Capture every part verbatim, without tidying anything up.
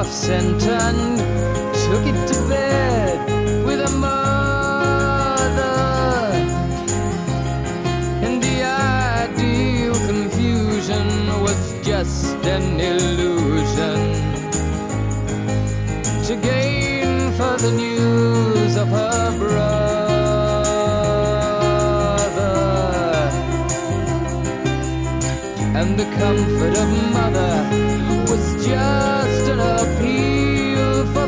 center and took it to bed with a mother. And the ideal confusion was just an illusion to gain further news of her brother. And the comfort of mother was just an appeal for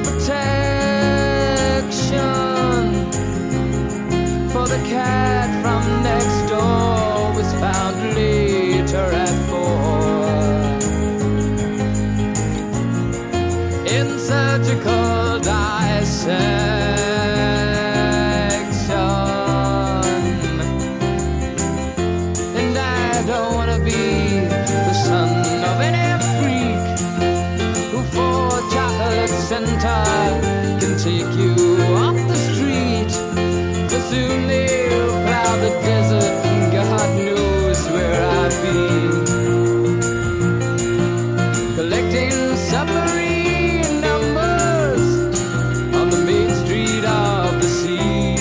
protection. For the cat from next door was found later at four in surgical dissection. And I don't want to be the son of any freak who for chocolate center can take you off the street. For soon they'll plow the desert and God knows where I'd be. Collecting submarine numbers on the main street of the sea.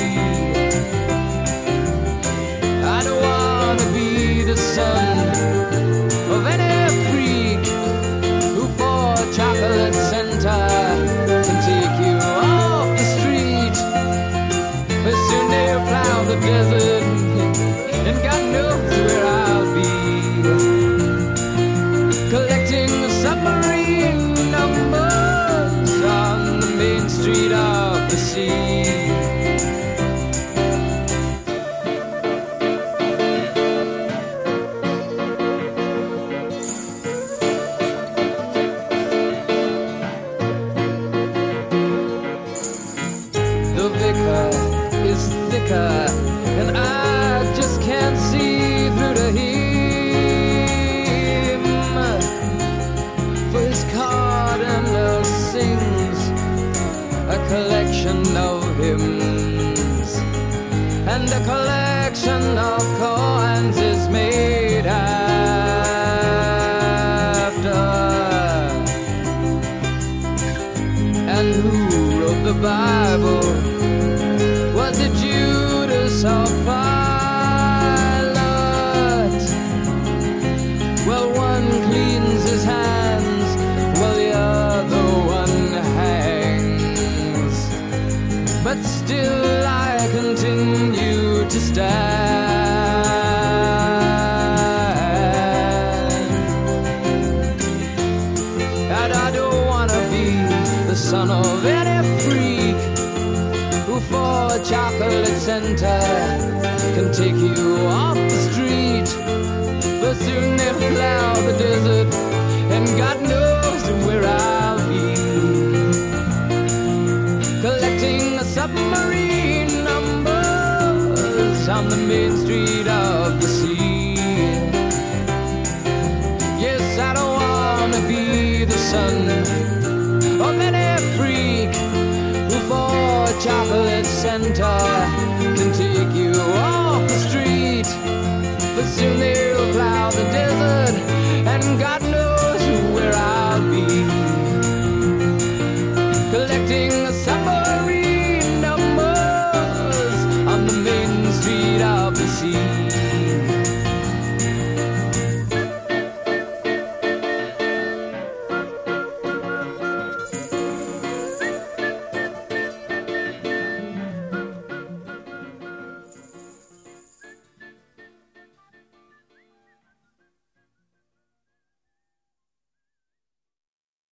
I don't want to be the son of any freak who for chocolate center can take you off the street. But soon they'll plow the desert and God knows where I'll be. Collecting submarine numbers on the main street of the sea. The vicar is thicker, and I just can't see through to him. For his cardinal sings a collection of hymns, and a collection of coins is made after. And who wrote the Bible? Was it Judas or Pilate? Well, one cleans his hands while the other one hangs. But still I continue to stand. And I don't want to be the son of any freak who for a chocolate center can take you off the street. But soon they'll plow the desert and God knows where I'll be. Collecting submarine numbers on the main street of the sea. Yes, I don't want to be the son of any freak who for a chocolate center can take you off the street. But soon they'll plow the desert and God knows where I